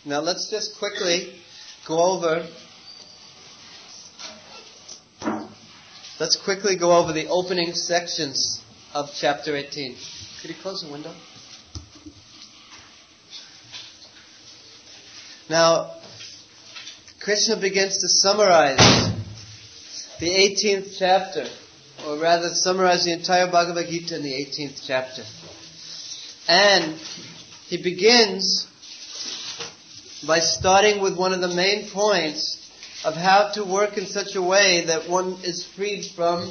Now let's just quickly go over the opening sections of chapter 18. Could you close the window? Now, Krishna begins to summarize the 18th chapter, or rather summarize the entire Bhagavad Gita in the 18th chapter. And he begins by starting with one of the main points of how to work in such a way that one is freed from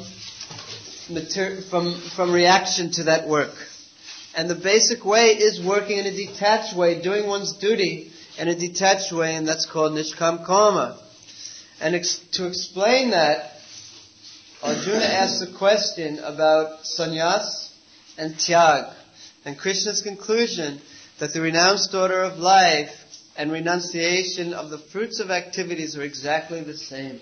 reaction to that work. And the basic way is working in a detached way, doing one's duty in a detached way, and that's called Nishkam Karma. And to explain that, Arjuna asks a question about sannyas and tyag, and Krishna's conclusion that the renounced order of life and renunciation of the fruits of activities are exactly the same.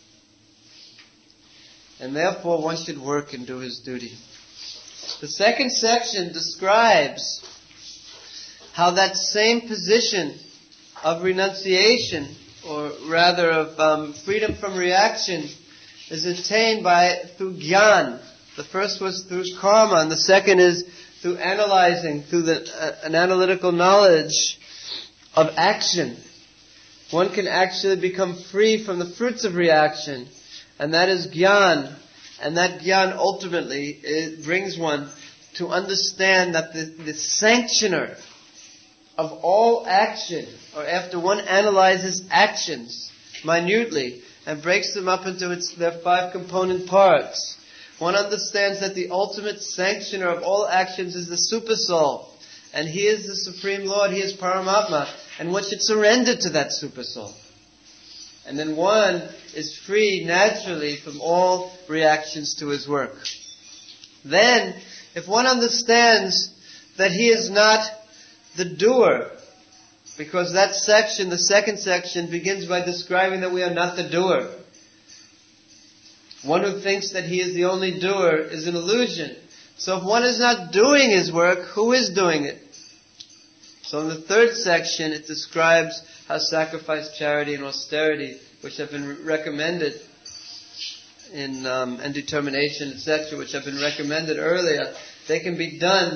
And therefore one should work and do his duty. The second section describes how that same position of renunciation, or rather of freedom from reaction, is attained through jnana. The first was through karma, and the second is through analyzing, through an analytical knowledge of action. One can actually become free from the fruits of reaction, and that is jnana. And that jnana ultimately it brings one to understand that the sanctioner of all action, or after one analyzes actions minutely and breaks them up into their 5 component parts, one understands that the ultimate sanctioner of all actions is the Supersoul. And He is the Supreme Lord, He is Paramatma, and one should surrender to that Supersoul. And then one is free naturally from all reactions to his work. Then, if one understands that he is not the doer, because that section, the second section, begins by describing that we are not the doer. One who thinks that he is the only doer is an illusion. So if one is not doing his work, who is doing it? So in the third section, it describes how sacrifice, charity, and austerity, which have been recommended and determination, etc., which have been recommended earlier, they can be done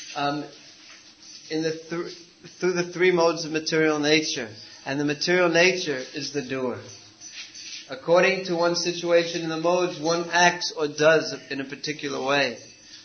through the 3 modes of material nature. And the material nature is the doer. According to one's situation in the modes, one acts or does in a particular way.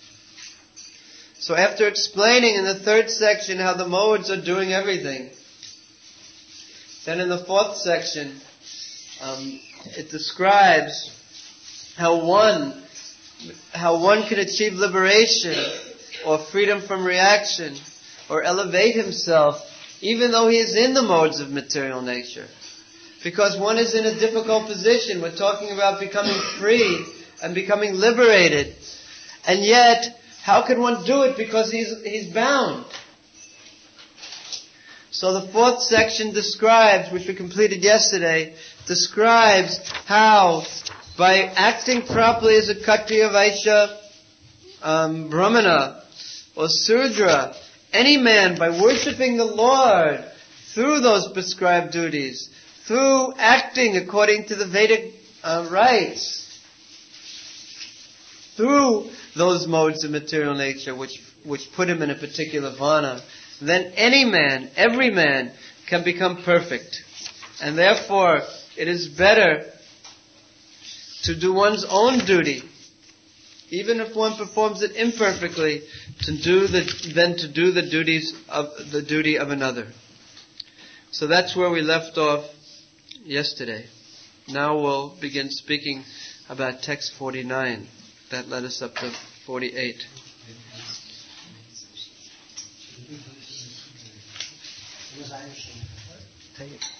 So after explaining in the third section how the modes are doing everything, then in the fourth section, it describes how one can achieve liberation or freedom from reaction or elevate himself even though he is in the modes of material nature. Because one is in a difficult position. We're talking about becoming free and becoming liberated. And yet, how can one do it because he's bound? So the fourth section describes, which we completed yesterday, describes how by acting properly as a Kshatriya, Vaishya, Brahmana, or Sudra, any man, by worshipping the Lord through those prescribed duties, through acting according to the Vedic rites, through those modes of material nature which put him in a particular vana, then any man, every man, can become perfect. And therefore, it is better to do one's own duty, even if one performs it imperfectly, than to do the duty of another. So that's where we left off yesterday. Now we'll begin speaking about text 49. That led us up to 48. Take it.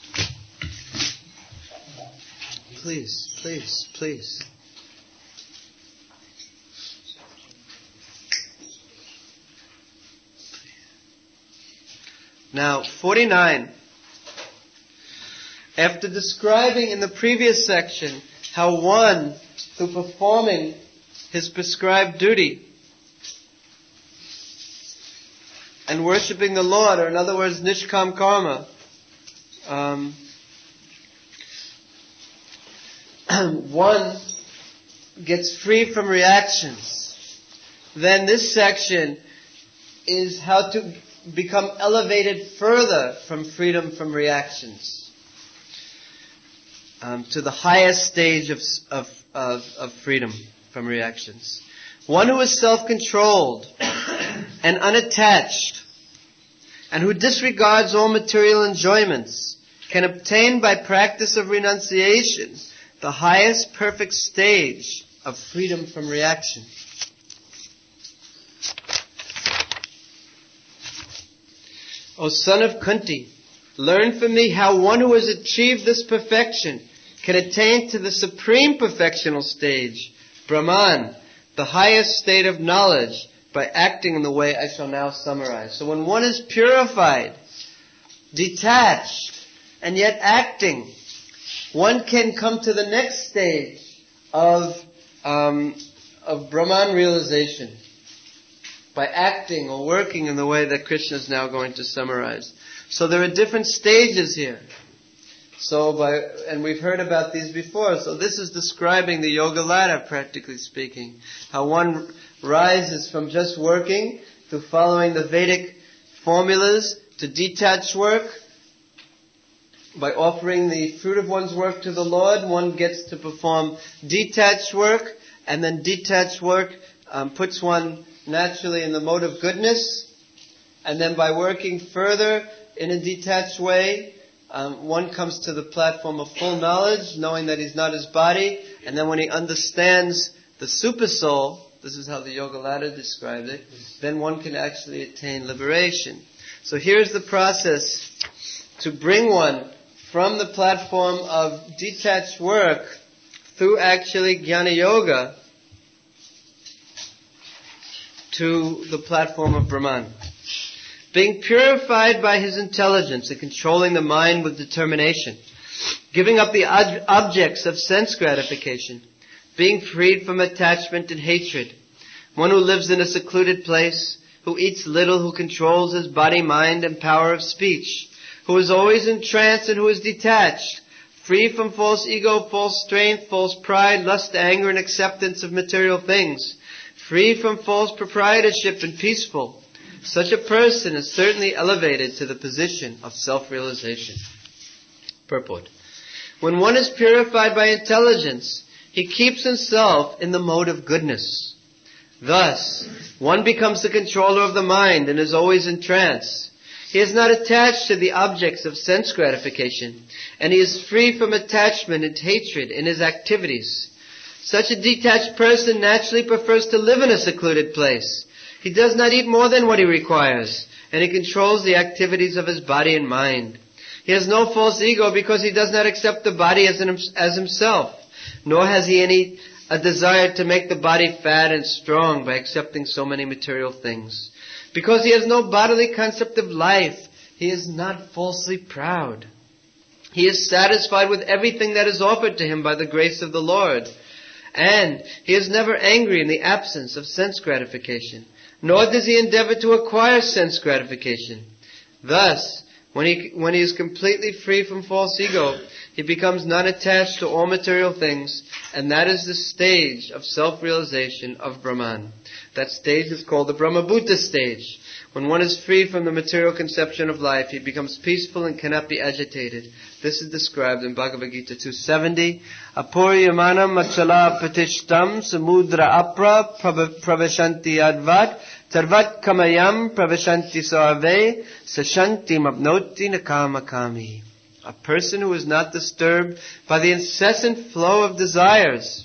Please. Now, 49. After describing in the previous section how one, through performing his prescribed duty and worshipping the Lord, or in other words, Nishkam Karma, one gets free from reactions, then this section is how to become elevated further from freedom from reactions to the highest stage of freedom from reactions. One who is self-controlled and unattached and who disregards all material enjoyments can obtain by practice of renunciation the highest perfect stage of freedom from reaction. O son of Kunti, learn from me how one who has achieved this perfection can attain to the supreme perfectional stage, Brahman, the highest state of knowledge, by acting in the way I shall now summarize. So when one is purified, detached, and yet acting, one can come to the next stage of Brahman realization by acting or working in the way that Krishna is now going to summarize. So there are different stages here. And we've heard about these before. So this is describing the yoga ladder, practically speaking. How one rises from just working to following the Vedic formulas to detached work. By offering the fruit of one's work to the Lord, one gets to perform detached work, and then detached work puts one naturally in the mode of goodness. And then by working further in a detached way, one comes to the platform of full knowledge, knowing that he's not his body. And then when he understands the super soul, this is how the yoga ladder described it, then one can actually attain liberation. So here's the process to bring one from the platform of detached work through actually Jnana Yoga to the platform of Brahman. Being purified by his intelligence and controlling the mind with determination. Giving up the objects of sense gratification. Being freed from attachment and hatred. One who lives in a secluded place, who eats little, who controls his body, mind, and power of speech. Who is always in trance and who is detached, free from false ego, false strength, false pride, lust, anger, and acceptance of material things, free from false proprietorship and peaceful. Such a person is certainly elevated to the position of self-realization. Purport. When one is purified by intelligence, he keeps himself in the mode of goodness. Thus, one becomes the controller of the mind and is always in trance. He is not attached to the objects of sense gratification, and he is free from attachment and hatred in his activities. Such a detached person naturally prefers to live in a secluded place. He does not eat more than what he requires, and he controls the activities of his body and mind. He has no false ego because he does not accept the body as himself, nor has he a desire to make the body fat and strong by accepting so many material things. Because he has no bodily concept of life, he is not falsely proud. He is satisfied with everything that is offered to him by the grace of the Lord. And he is never angry in the absence of sense gratification, nor does he endeavor to acquire sense gratification. Thus, when he is completely free from false ego, he becomes non-attached to all material things, and that is the stage of self-realization of Brahman. That stage is called the Brahmabhuta stage. When one is free from the material conception of life, he becomes peaceful and cannot be agitated. This is described in Bhagavad Gita 270. Apuryamanam achala patishtam samudra apra pravashanti advat tarvat kamayam pravashanti sarve sashanti mabnoti nakamakami. A person who is not disturbed by the incessant flow of desires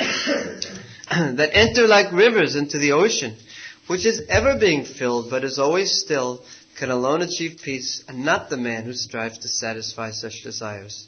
that enter like rivers into the ocean, which is ever being filled but is always still, can alone achieve peace, and not the man who strives to satisfy such desires.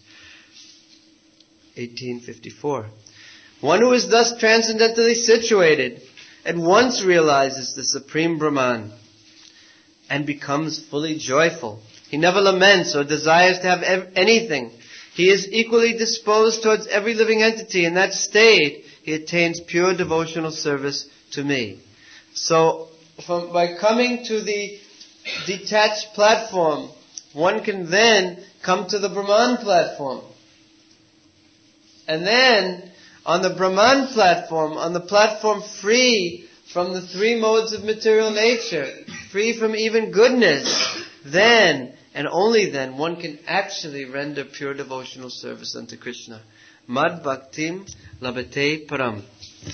1854. One who is thus transcendentally situated at once realizes the Supreme Brahman and becomes fully joyful. He never laments or desires to have anything. He is equally disposed towards every living entity. In that state, he attains pure devotional service to me. So, by coming to the detached platform one can then come to the Brahman platform. And then, on the Brahman platform, on the platform free from the three modes of material nature, free from even goodness, then, and only then, one can actually render pure devotional service unto Krishna. Mad bhaktim labhate param.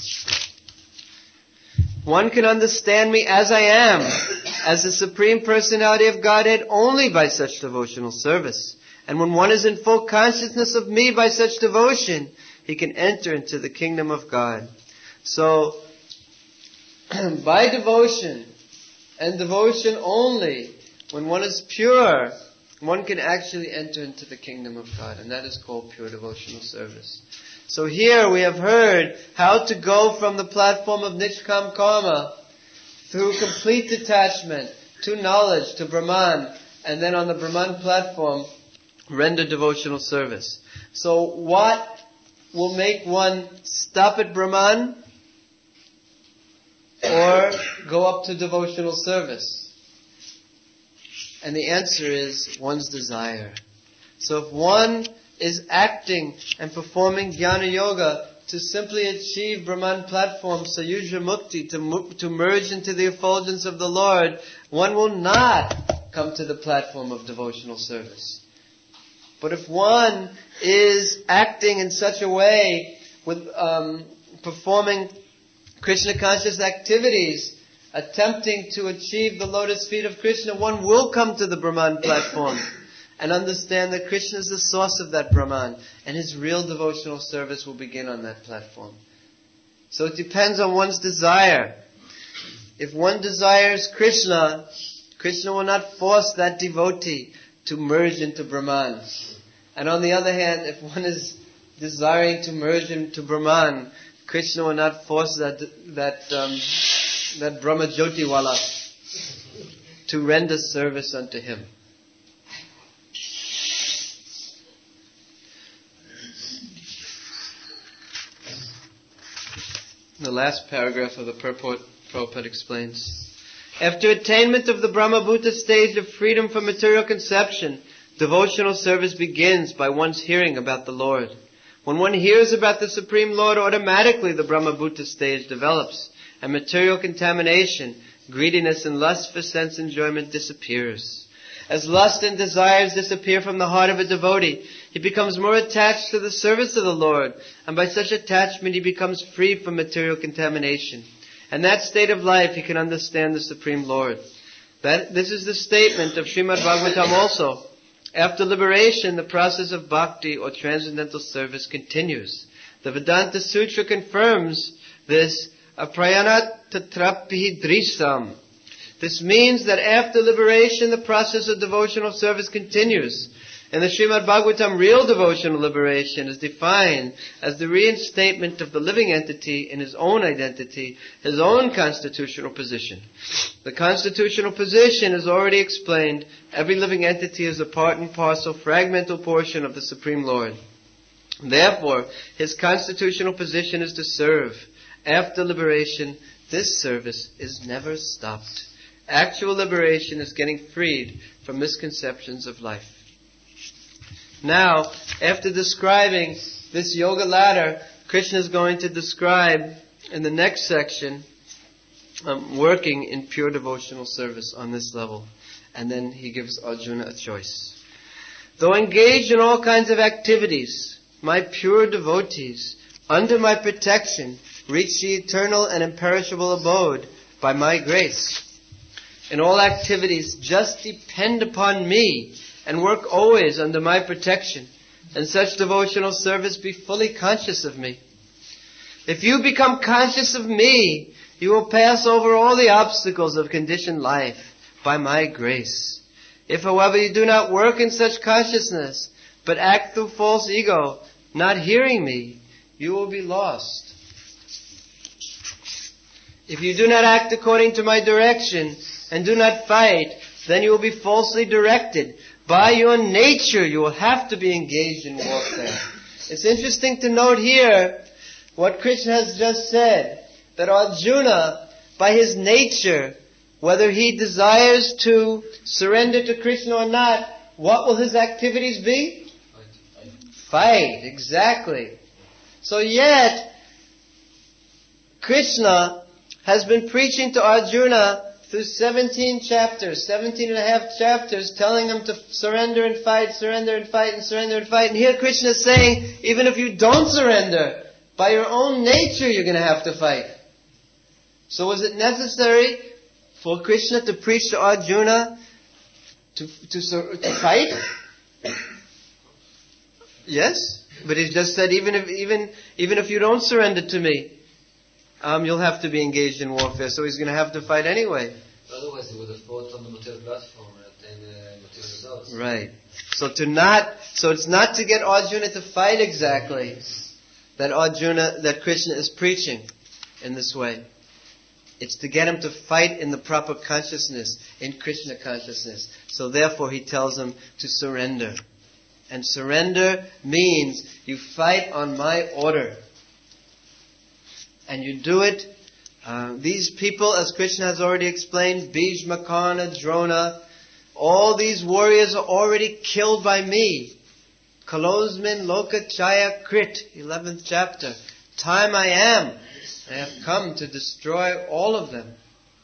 One can understand me as I am, as the Supreme Personality of Godhead, only by such devotional service. And when one is in full consciousness of me by such devotion, he can enter into the kingdom of God. So, by devotion, and devotion only, when one is pure, one can actually enter into the kingdom of God. And that is called pure devotional service. So here we have heard how to go from the platform of Nishkam Karma through complete detachment to knowledge, to Brahman, and then on the Brahman platform, render devotional service. So what will make one stop at Brahman or go up to devotional service? And the answer is one's desire. So if one is acting and performing Jnana Yoga to simply achieve Brahman platform, Sayuja Mukti, to merge into the effulgence of the Lord, one will not come to the platform of devotional service. But if one is acting in such a way, with performing Krishna conscious activities, attempting to achieve the lotus feet of Krishna, one will come to the Brahman platform and understand that Krishna is the source of that Brahman, and his real devotional service will begin on that platform. So it depends on one's desire. If one desires Krishna, Krishna will not force that devotee to merge into Brahman. And on the other hand, if one is desiring to merge into Brahman, Krishna will not force that Brahma Jyotiwala to render service unto him. The last paragraph of the purport, Prabhupada explains. After attainment of the Brahmabhuta stage of freedom from material conception, devotional service begins by one's hearing about the Lord. When one hears about the Supreme Lord, automatically the Brahmabhuta stage develops, and material contamination, greediness and lust for sense enjoyment disappears. As lust and desires disappear from the heart of a devotee, he becomes more attached to the service of the Lord, and by such attachment he becomes free from material contamination. In that state of life he can understand the Supreme Lord. This is the statement of Srimad Bhagavatam also. After liberation, the process of bhakti or transcendental service continues. The Vedanta Sutra confirms this, aprayanat tatrapihi drisam. This means that after liberation, the process of devotional service continues. In the Srimad Bhagavatam, real devotional liberation is defined as the reinstatement of the living entity in his own identity, his own constitutional position. The constitutional position is already explained. Every living entity is a part and parcel, fragmental portion of the Supreme Lord. Therefore, his constitutional position is to serve. After liberation, this service is never stopped. Actual liberation is getting freed from misconceptions of life. Now, after describing this yoga ladder, Krishna is going to describe in the next section working in pure devotional service on this level. And then he gives Arjuna a choice. Though engaged in all kinds of activities, my pure devotees, under my protection, reach the eternal and imperishable abode by my grace. In all activities, just depend upon me and work always under my protection. In such devotional service, be fully conscious of me. If you become conscious of me, you will pass over all the obstacles of conditioned life by my grace. If, however, you do not work in such consciousness, but act through false ego, not hearing me, you will be lost. If you do not act according to my direction and do not fight, then you will be falsely directed. By your nature, you will have to be engaged in warfare. It's interesting to note here what Krishna has just said, that Arjuna, by his nature, whether he desires to surrender to Krishna or not, what will his activities be? Fight, exactly. So yet, Krishna has been preaching to Arjuna through 17 chapters, 17 and a half chapters, telling him to surrender and fight, surrender and fight, and surrender and fight. And here Krishna is saying, even if you don't surrender, by your own nature you're going to have to fight. So was it necessary for Krishna to preach to Arjuna to fight? Yes, but he just said, even if you don't surrender to me, you'll have to be engaged in warfare. So he's going to have to fight anyway. Otherwise, he would have fought on the material platform and obtained material results. Right. So it's not to get Arjuna to fight exactly that Krishna is preaching in this way. It's to get him to fight in the proper consciousness, in Krishna consciousness. So therefore he tells him to surrender. And surrender means you fight on my order. And you do it. These people, as Krishna has already explained, Bhishma, Karna, Drona, all these warriors are already killed by me. Kalosmin, Loka, Chaya, Krit, 11th chapter. Time I am. I have come to destroy all of them.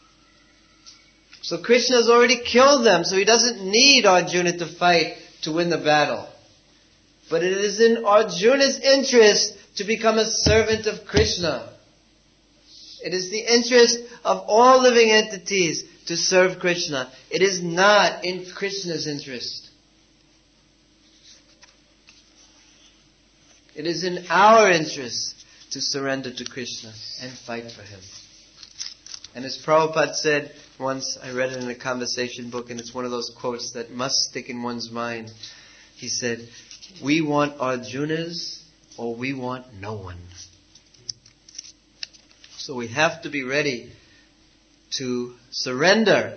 So Krishna has already killed them, so he doesn't need Arjuna to fight to win the battle. But it is in Arjuna's interest to become a servant of Krishna. It is the interest of all living entities to serve Krishna. It is not in Krishna's interest. It is in our interest to surrender to Krishna and fight for him. And as Prabhupada said once, I read it in a conversation book, and it's one of those quotes that must stick in one's mind. He said, we want Arjunas or we want no one. So we have to be ready to surrender.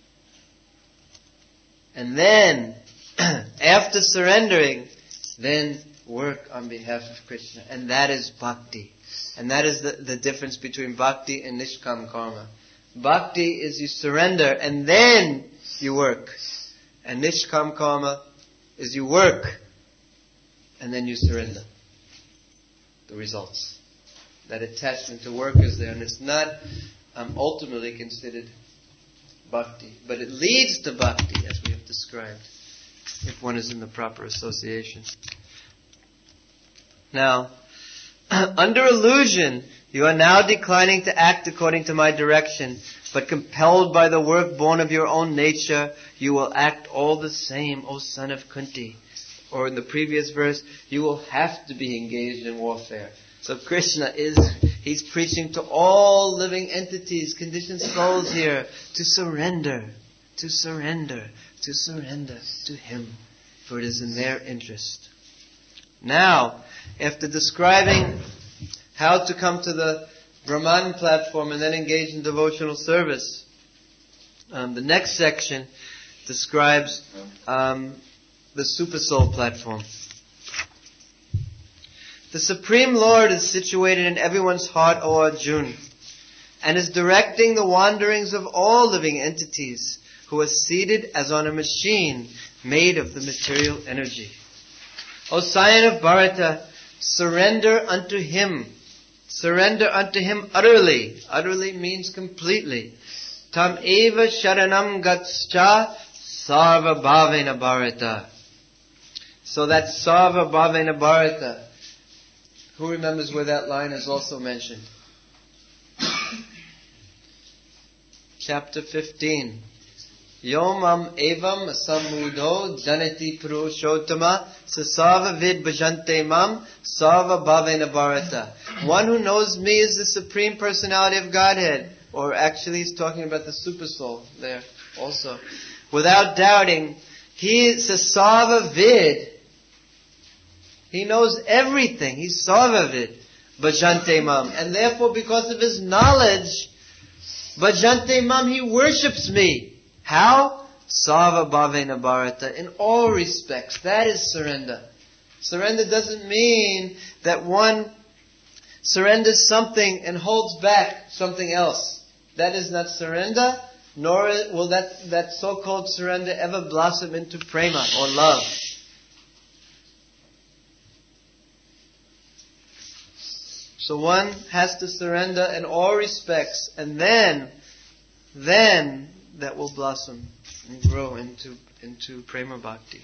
And then, after surrendering, then work on behalf of Krishna. And that is bhakti. And that is the difference between bhakti and nishkam karma. Bhakti is you surrender and then you work. And nishkam karma is you work and then you surrender. The results. That attachment to work is there, and it's not ultimately considered bhakti. But it leads to bhakti, as we have described, if one is in the proper association. Now, under illusion, you are now declining to act according to my direction, but compelled by the work born of your own nature, you will act all the same, O son of Kunti. Or in the previous verse, you will have to be engaged in warfare. So Krishna he's preaching to all living entities, conditioned souls here, to surrender to him, for it is in their interest. Now, after describing how to come to the Brahman platform and then engage in devotional service, the next section describes the Super Soul platform. The Supreme Lord is situated in everyone's heart, O Arjuna, and is directing the wanderings of all living entities, who are seated as on a machine made of the material energy. O scion of Bharata, surrender unto him. Surrender unto him utterly. Utterly means completely. Tam eva sharanam gatscha sarva bhavena Bharata. So that sarva bhavena Bharata. Who remembers where that line is also mentioned? Chapter 15. Yomam evam samudho janati purushottama sasava vid bhajante mam sarva bhavena Bharata. One who knows me is the Supreme Personality of Godhead. Or actually he's talking about the Super Soul there also. Without doubting, he is sasava vid. He knows everything. He's sarvavid. Bhajante mam. And therefore, because of his knowledge, Bhajante mam, he worships me. How? Sarva bhavena Bharata. In all respects. That is surrender. Surrender doesn't mean that one surrenders something and holds back something else. That is not surrender. nor will that so-called surrender ever blossom into prema or love. So one has to surrender in all respects, and then that will blossom and grow into prema bhakti.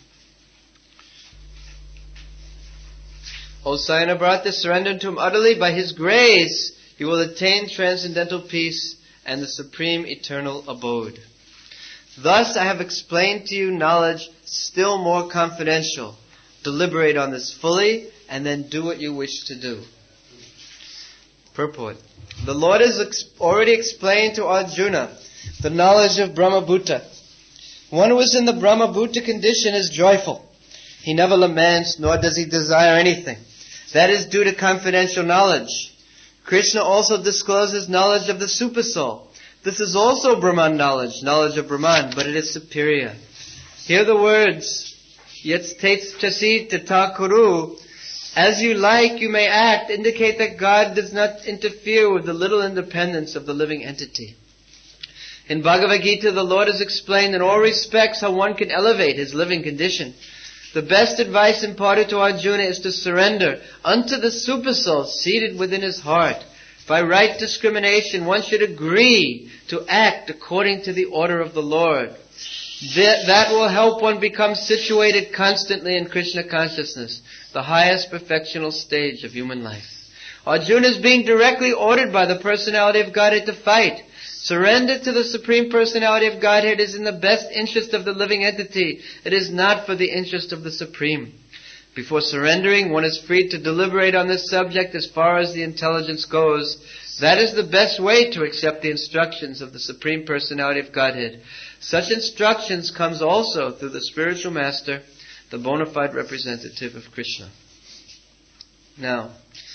O Sayana Bharata, surrender to him utterly. By his grace, you will attain transcendental peace and the supreme eternal abode. Thus I have explained to you knowledge still more confidential. Deliberate on this fully, and then do what you wish to do. Purport. The Lord has already explained to Arjuna the knowledge of Brahmabhuta. One who is in the Brahmabhuta condition is joyful. He never laments, nor does he desire anything. That is due to confidential knowledge. Krishna also discloses knowledge of the Supersoul. This is also Brahman knowledge of Brahman, but it is superior. Hear the words, Yet chasi tata kuru. As you like, you may act, indicate that God does not interfere with the little independence of the living entity. In Bhagavad Gita, the Lord has explained in all respects how one can elevate his living condition. The best advice imparted to Arjuna is to surrender unto the Supersoul seated within his heart. By right discrimination, one should agree to act according to the order of the Lord. That will help one become situated constantly in Krishna consciousness, the highest perfectional stage of human life. Arjuna is being directly ordered by the personality of Godhead to fight. Surrender to the Supreme Personality of Godhead is in the best interest of the living entity. It is not for the interest of the Supreme. Before surrendering, one is free to deliberate on this subject as far as the intelligence goes. That is the best way to accept the instructions of the Supreme Personality of Godhead. Such instructions comes also through the spiritual master, the bona fide representative of Krishna. Now,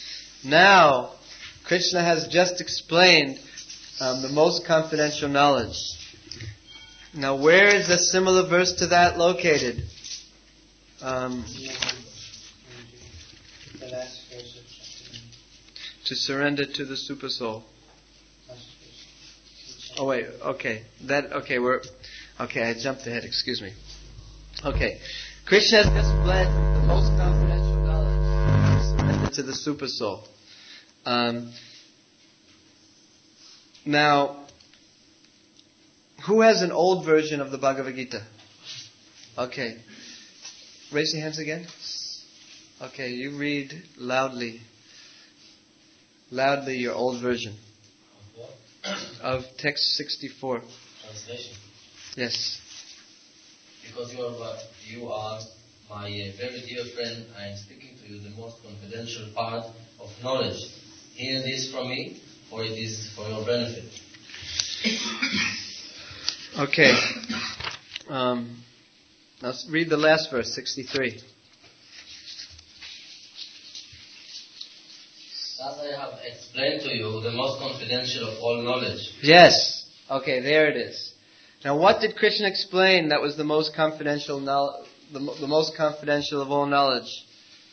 Krishna has just explained the most confidential knowledge. Now, where is a similar verse to that located? The last verse of chapter 9. To surrender to the Supersoul. Oh wait, okay. I jumped ahead, excuse me. Okay. Krishna has just bled the most confidential knowledge to surrender to the Supersoul. Now, who has an old version of the Bhagavad Gita? Okay. Raise your hands again. Okay, you read loudly your old version of text 64. Translation. Yes. Because you are my very dear friend, I am speaking to you the most confidential part of knowledge. Hear this from me, for it is for your benefit. Okay. Let's read the last verse, 63. Thus I have explained to you the most confidential of all knowledge. Yes. Okay, there it is. Now, what did Krishna explain that was the most confidential the most confidential of all knowledge?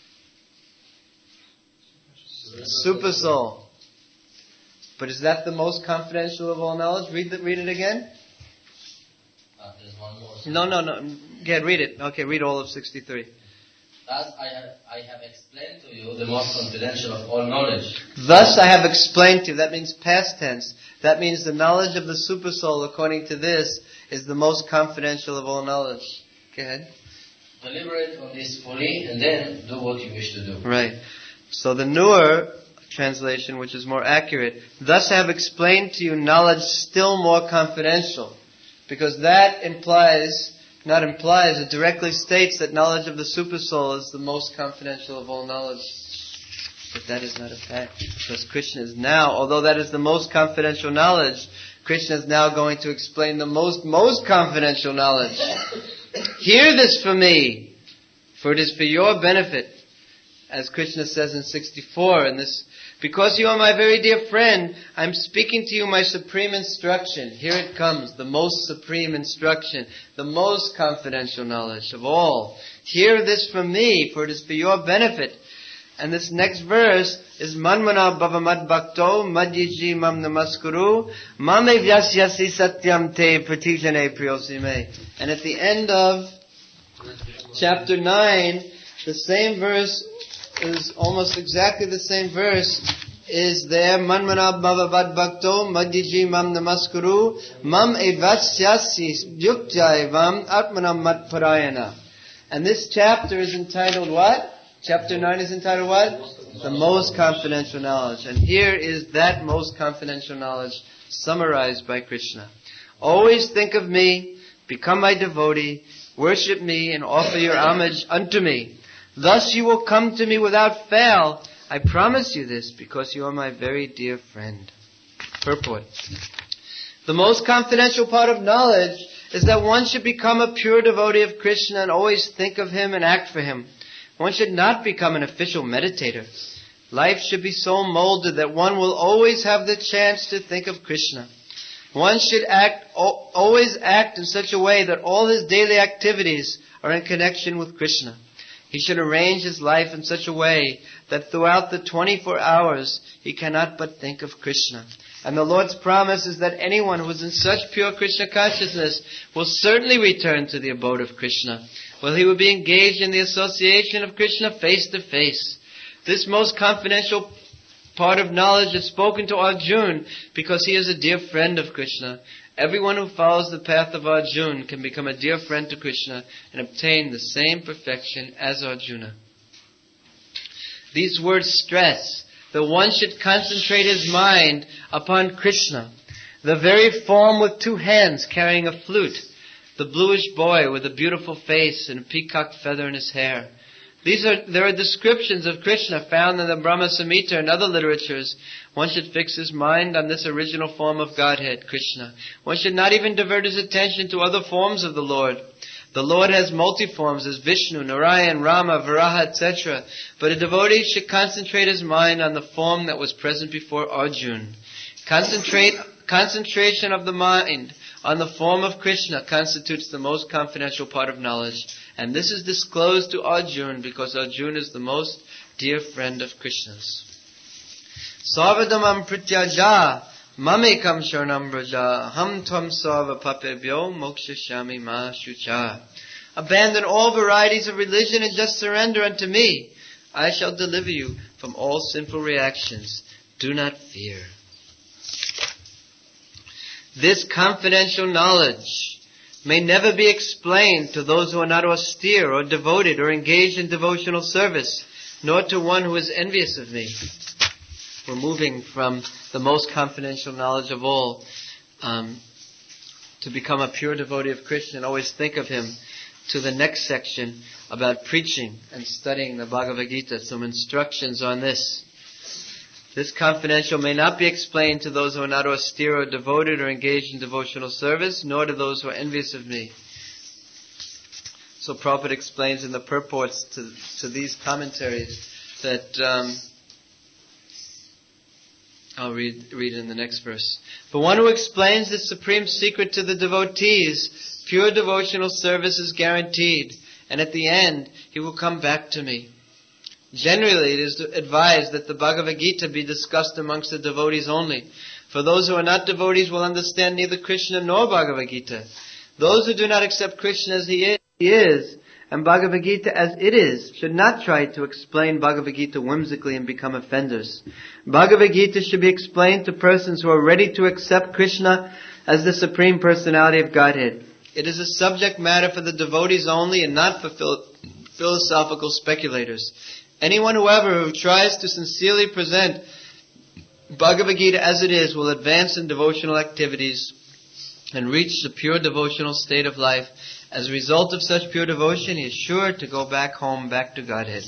Supersoul. But is that the most confidential of all knowledge? Read it again. There's one more. No. Again, read it. Okay, read all of 63. Thus I have explained to you the most confidential of all knowledge. Thus I have explained to you. That means past tense. That means the knowledge of the Supersoul, according to this, is the most confidential of all knowledge. Go ahead. Deliberate on this fully, and then do what you wish to do. Right. So the newer translation, which is more accurate, thus I have explained to you knowledge still more confidential. Because that it directly states that knowledge of the Supersoul is the most confidential of all knowledge. But that is not a fact. Because Krishna is now, although that is the most confidential knowledge, Krishna is now going to explain the most confidential knowledge. Hear this from me, for it is for your benefit. As Krishna says in 64, because you are my very dear friend, I'm speaking to you my supreme instruction. Here it comes, the most supreme instruction, the most confidential knowledge of all. Hear this from me, for it is for your benefit. And this next verse is Manmana Bhavamad Bhakto Madhiji Mam Namaskuru Mame Vyasyasi Satyam Te Pratijane Priyosime. And at the end of chapter 9, the same verse is almost exactly the same verse is there. Manmana Bhavamad Bhakto Madhiji Mam Namaskuru Mam Evasyasi Yuktya Evam Atmanam Mat Parayana. And this chapter is entitled what? Chapter 9 is entitled what? The Most Confidential Knowledge. And here is that most confidential knowledge summarized by Krishna. Always think of me, become my devotee, worship me, and offer your homage unto me. Thus you will come to me without fail. I promise you this because you are my very dear friend. Purport. The most confidential part of knowledge is that one should become a pure devotee of Krishna and always think of him and act for him. One should not become an official meditator. Life should be so molded that one will always have the chance to think of Krishna. One should always act in such a way that all his daily activities are in connection with Krishna. He should arrange his life in such a way that throughout the 24 hours he cannot but think of Krishna. And the Lord's promise is that anyone who is in such pure Krishna consciousness will certainly return to the abode of Krishna, where he will be engaged in the association of Krishna face to face. This most confidential part of knowledge is spoken to Arjuna because he is a dear friend of Krishna. Everyone who follows the path of Arjuna can become a dear friend to Krishna and obtain the same perfection as Arjuna. These words stress that one should concentrate his mind upon Krishna, the very form with two hands carrying a flute, the bluish boy with a beautiful face and a peacock feather in his hair. There are descriptions of Krishna found in the Brahma Samhita and other literatures. One should fix his mind on this original form of Godhead, Krishna. One should not even divert his attention to other forms of the Lord. The Lord has multi-forms as Vishnu, Narayan, Rama, Varaha, etc. But a devotee should concentrate his mind on the form that was present before Arjuna. Concentration of the mind on the form of Krishna constitutes the most confidential part of knowledge. And this is disclosed to Arjuna because Arjuna is the most dear friend of Krishna's. Sarvadamam prityaja mamekam sharanam braja ham tvam sarva papebhyo mokshashami ma shucha. Abandon all varieties of religion and just surrender unto me. I shall deliver you from all sinful reactions. Do not fear. This confidential knowledge may never be explained to those who are not austere or devoted or engaged in devotional service, nor to one who is envious of me. We're moving from the most confidential knowledge of all to become a pure devotee of Krishna and always think of him, to the next section about preaching and studying the Bhagavad Gita. Some instructions on this. This confidential may not be explained to those who are not austere or devoted or engaged in devotional service, nor to those who are envious of me. So Prabhupada explains in the purports to these commentaries that I'll read it in the next verse. For one who explains this supreme secret to the devotees, pure devotional service is guaranteed, and at the end he will come back to me. Generally, it is advised that the Bhagavad Gita be discussed amongst the devotees only. For those who are not devotees will understand neither Krishna nor Bhagavad Gita. Those who do not accept Krishna as he is, and Bhagavad Gita as it is, should not try to explain Bhagavad Gita whimsically and become offenders. Bhagavad Gita should be explained to persons who are ready to accept Krishna as the Supreme Personality of Godhead. It is a subject matter for the devotees only and not for philosophical speculators. Anyone, however, who tries to sincerely present Bhagavad Gita as it is will advance in devotional activities and reach the pure devotional state of life. As a result of such pure devotion, he is sure to go back home, back to Godhead.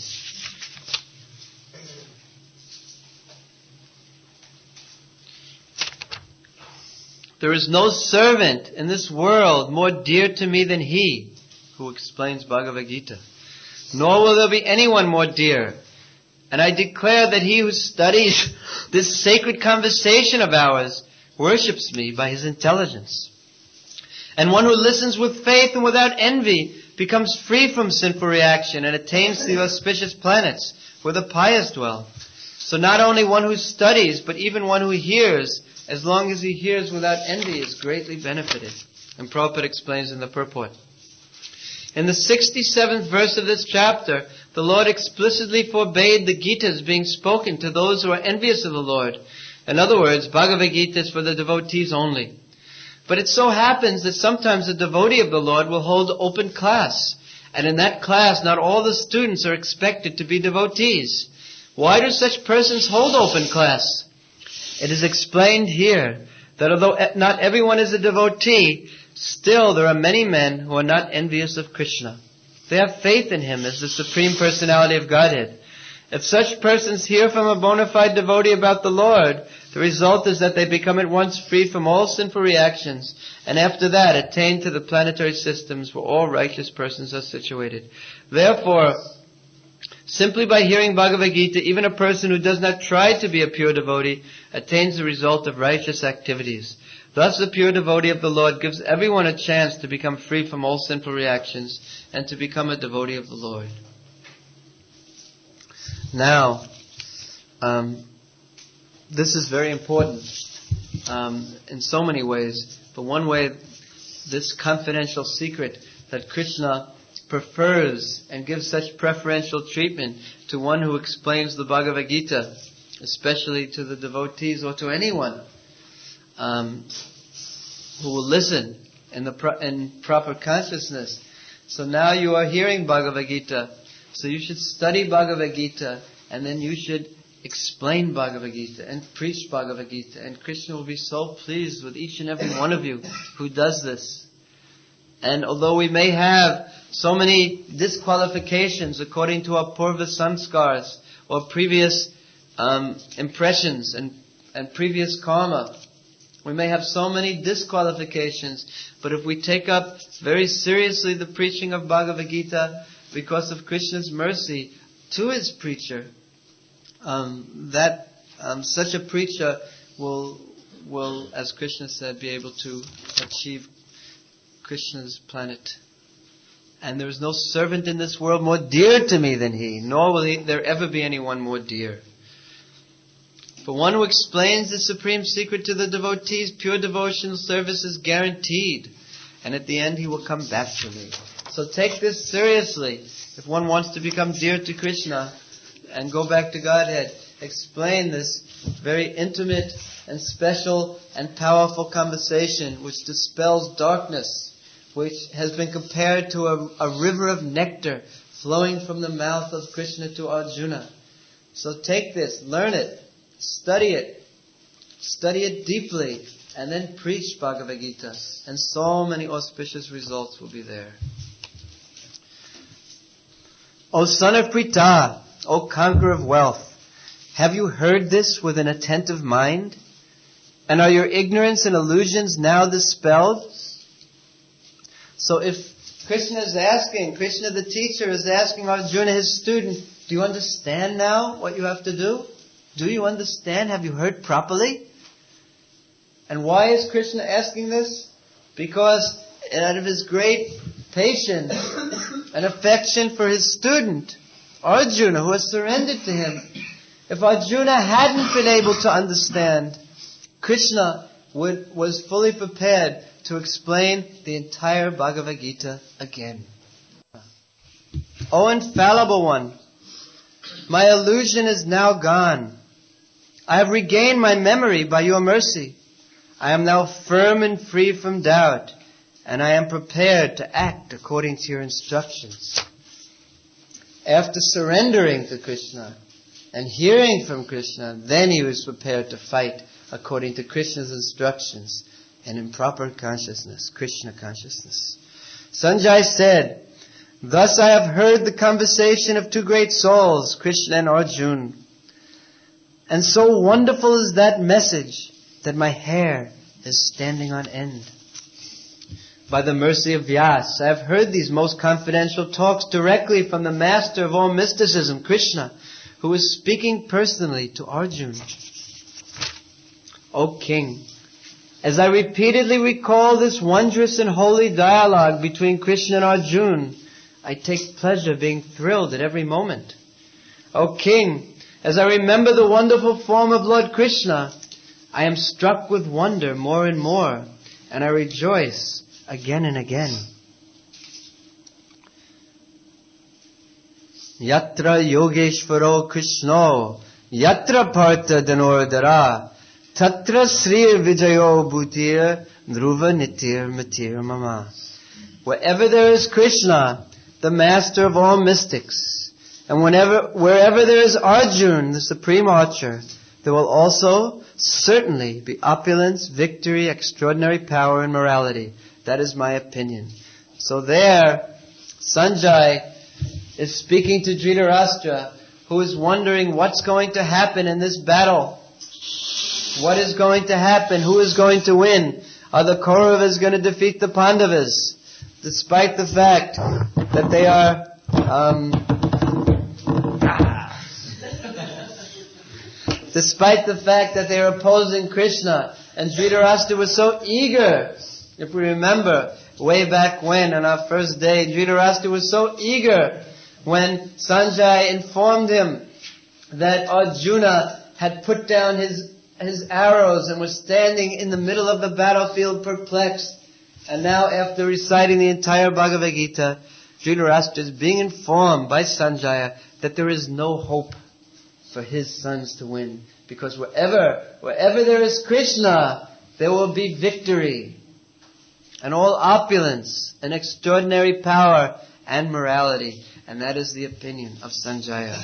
There is no servant in this world more dear to me than he who explains Bhagavad Gita. Nor will there be anyone more dear. And I declare that he who studies this sacred conversation of ours worships me by his intelligence. And one who listens with faith and without envy becomes free from sinful reaction and attains the auspicious planets, where the pious dwell. So not only one who studies, but even one who hears, as long as he hears without envy, is greatly benefited. And Prabhupada explains in the purport. In the 67th verse of this chapter, the Lord explicitly forbade the Gitas being spoken to those who are envious of the Lord. In other words, Bhagavad Gita is for the devotees only. But it so happens that sometimes a devotee of the Lord will hold open class. And in that class, not all the students are expected to be devotees. Why do such persons hold open class? It is explained here that although not everyone is a devotee, still there are many men who are not envious of Krishna. They have faith in Him as the Supreme Personality of Godhead. If such persons hear from a bona fide devotee about the Lord, the result is that they become at once free from all sinful reactions, and after that attain to the planetary systems where all righteous persons are situated. Therefore, simply by hearing Bhagavad Gita, even a person who does not try to be a pure devotee attains the result of righteous activities. Thus the pure devotee of the Lord gives everyone a chance to become free from all sinful reactions and to become a devotee of the Lord. Now, this is very important in so many ways. But one way, this confidential secret that Krishna prefers and gives such preferential treatment to one who explains the Bhagavad Gita, especially to the devotees or to anyone who will listen in proper consciousness. So now you are hearing Bhagavad Gita, so you should study Bhagavad Gita, and then you should explain Bhagavad Gita and preach Bhagavad Gita, and Krishna will be so pleased with each and every one of you who does this. And although we may have so many disqualifications according to our purva samskars or previous impressions and previous karma, we may have so many disqualifications, but if we take up very seriously the preaching of Bhagavad Gita because of Krishna's mercy to His preacher, such a preacher will, as Krishna said, be able to achieve Krishna's planet. And there is no servant in this world more dear to me than he, nor will there ever be anyone more dear. For one who explains the supreme secret to the devotees, pure devotional service is guaranteed. And at the end he will come back to me. So take this seriously. If one wants to become dear to Krishna and go back to Godhead, explain this very intimate and special and powerful conversation which dispels darkness, which has been compared to a river of nectar flowing from the mouth of Krishna to Arjuna. So take this, learn it, study it deeply, and then preach Bhagavad Gita. And so many auspicious results will be there. O son of Pritha, O conqueror of wealth, have you heard this with an attentive mind? And are your ignorance and illusions now dispelled? So if Krishna the teacher is asking Arjuna, his student, do you understand now what you have to do? Do you understand? Have you heard properly? And why is Krishna asking this? Because out of his great patience and affection for his student, Arjuna, who has surrendered to him. If Arjuna hadn't been able to understand, Krishna was fully prepared to explain the entire Bhagavad Gita again. O infallible one, my illusion is now gone. I have regained my memory by your mercy. I am now firm and free from doubt, and I am prepared to act according to your instructions. After surrendering to Krishna and hearing from Krishna, then he was prepared to fight according to Krishna's instructions and in proper consciousness, Krishna consciousness. Sanjay said, thus I have heard the conversation of two great souls, Krishna and Arjuna. And so wonderful is that message that my hair is standing on end. By the mercy of Vyas, I have heard these most confidential talks directly from the master of all mysticism, Krishna, who is speaking personally to Arjuna. O king, as I repeatedly recall this wondrous and holy dialogue between Krishna and Arjuna, I take pleasure being thrilled at every moment. O king, as I remember the wonderful form of Lord Krishna, I am struck with wonder more and more, and I rejoice again and again. Yatra Yogeshvaro Krishno, Yatra Partha Danordara, Tatra Srir Vijayo Bhutir, Dhruva Nitir Matir Mama. Wherever there is Krishna, the master of all mystics, and wherever there is Arjun, the supreme archer, there will also certainly be opulence, victory, extraordinary power, and morality. That is my opinion. So there, Sanjay is speaking to Dhritarashtra, who is wondering what's going to happen in this battle. What is going to happen? Who is going to win? Are the Kauravas going to defeat the Pandavas? Despite the fact that they are despite the fact that they are opposing Krishna. And Dhritarashtra was so eager. If we remember, way back when, on our first day, Dhritarashtra was so eager when Sanjay informed him that Arjuna had put down his arrows and was standing in the middle of the battlefield perplexed. And now, after reciting the entire Bhagavad Gita, Dhritarashtra is being informed by Sanjaya that there is no hope for his sons to win. Because wherever there is Krishna, there will be victory. And all opulence and extraordinary power and morality. And that is the opinion of Sanjaya.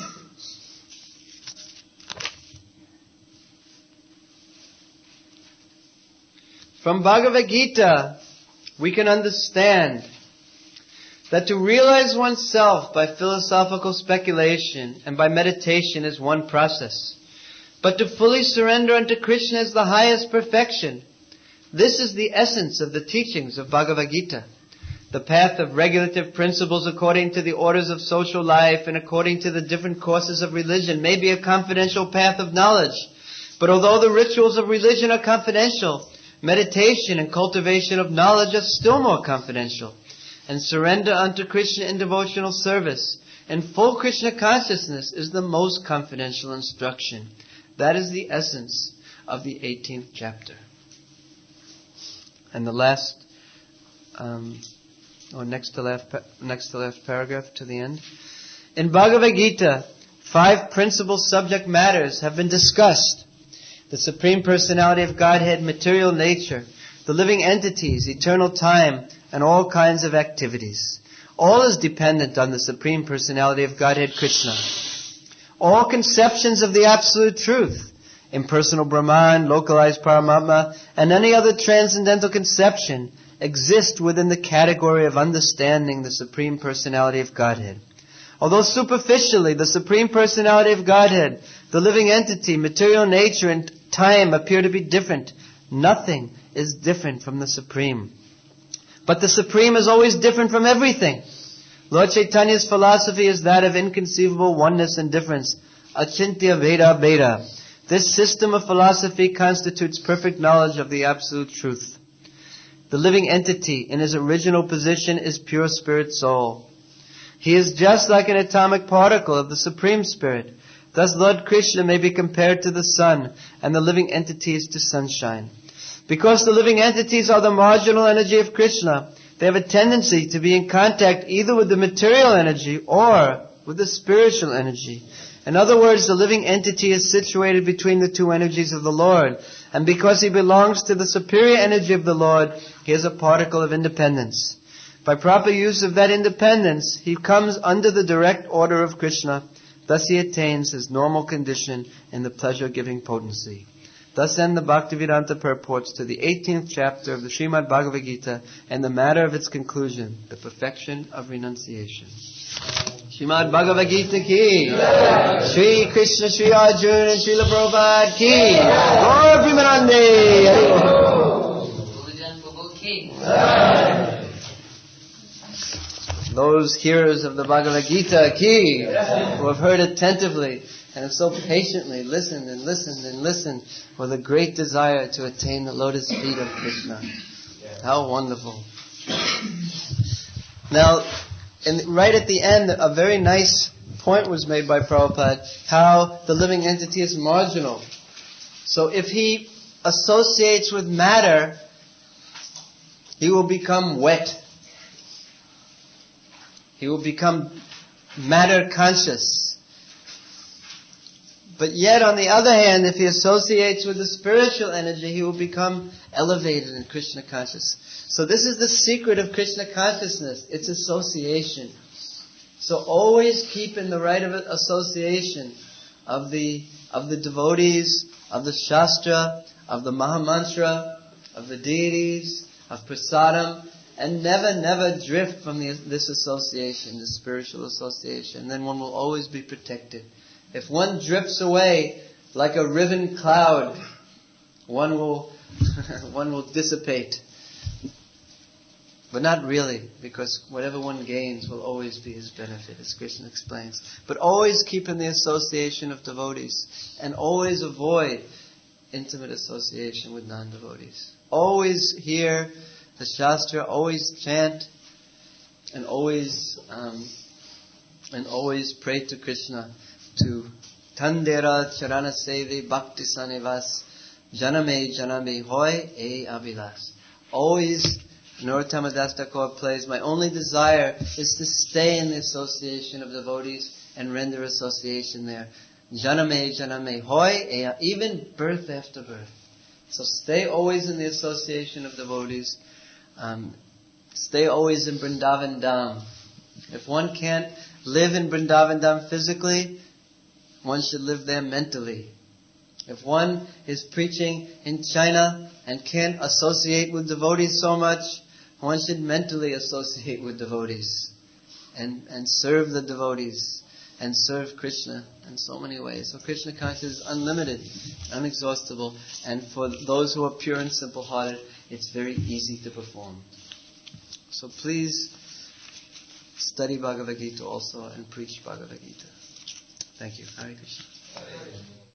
From Bhagavad Gita, we can understand that to realize oneself by philosophical speculation and by meditation is one process. But to fully surrender unto Krishna is the highest perfection. This is the essence of the teachings of Bhagavad Gita. The path of regulative principles according to the orders of social life and according to the different courses of religion may be a confidential path of knowledge. But although the rituals of religion are confidential, meditation and cultivation of knowledge are still more confidential. And surrender unto Krishna in devotional service and full Krishna consciousness is the most confidential instruction. That is the essence of the 18th chapter. And the last, next to last paragraph to the end. In Bhagavad Gita, 5 principal subject matters have been discussed. The Supreme Personality of Godhead, material nature, the living entities, eternal time, and all kinds of activities. All is dependent on the Supreme Personality of Godhead, Krishna. All conceptions of the Absolute Truth, impersonal Brahman, localized Paramatma, and any other transcendental conception exist within the category of understanding the Supreme Personality of Godhead. Although superficially the Supreme Personality of Godhead, the living entity, material nature, and time appear to be different, nothing is different from the Supreme. But the Supreme is always different from everything. Lord Chaitanya's philosophy is that of inconceivable oneness and difference, achintya veda beda. This system of philosophy constitutes perfect knowledge of the Absolute Truth. The living entity in his original position is pure Spirit Soul. He is just like an atomic particle of the Supreme Spirit. Thus Lord Krishna may be compared to the sun and the living entities to sunshine. Because the living entities are the marginal energy of Krishna, they have a tendency to be in contact either with the material energy or with the spiritual energy. In other words, the living entity is situated between the two energies of the Lord. And because he belongs to the superior energy of the Lord, he is a particle of independence. By proper use of that independence, he comes under the direct order of Krishna. Thus he attains his normal condition in the pleasure-giving potency. Thus end the Bhaktivedanta purports to the 18th chapter of the Srimad Bhagavad Gita and the matter of its conclusion, the perfection of renunciation. Srimad Bhagavad Gita ki, Shri Krishna, Shri Arjuna, and Srila Prabhupada ki, Gaur Premanande. Those hearers of the Bhagavad Gita ki, who have heard attentively and have so patiently listened and listened and listened with a great desire to attain the lotus feet of Krishna. How wonderful. Now, right at the end, a very nice point was made by Prabhupada, how the living entity is marginal. So if he associates with matter, he will become wet. He will become matter conscious. But yet, on the other hand, if he associates with the spiritual energy, he will become elevated in Krishna consciousness. So this is the secret of Krishna consciousness. It's association. So always keep in the right of association of the devotees, of the Shastra, of the Mahamantra, of the deities, of Prasadam, and never drift from this association, this spiritual association. Then one will always be protected. If one drifts away like a riven cloud, one will dissipate. But not really, because whatever one gains will always be his benefit, as Krishna explains. But always keep in the association of devotees, and always avoid intimate association with non-devotees. Always hear the Shastra, always chant, and always pray to Krishna, to Tandera Charana Sevi Bhakti Sanivas Janame Hoy E Avilas. Always, Narottama Das Thakur plays, my only desire is to stay in the association of devotees and render association there. Janame Hoy, even birth after birth. So stay always in the association of devotees. Stay always in Vrindavan Dham. If one can't live in Vrindavan Dham physically, one should live there mentally. If one is preaching in China and can't associate with devotees so much, one should mentally associate with devotees and serve the devotees and serve Krishna in so many ways. So Krishna consciousness is unlimited, inexhaustible, and for those who are pure and simple-hearted, it's very easy to perform. So please study Bhagavad Gita also and preach Bhagavad Gita. Thank you. Hare Krishna.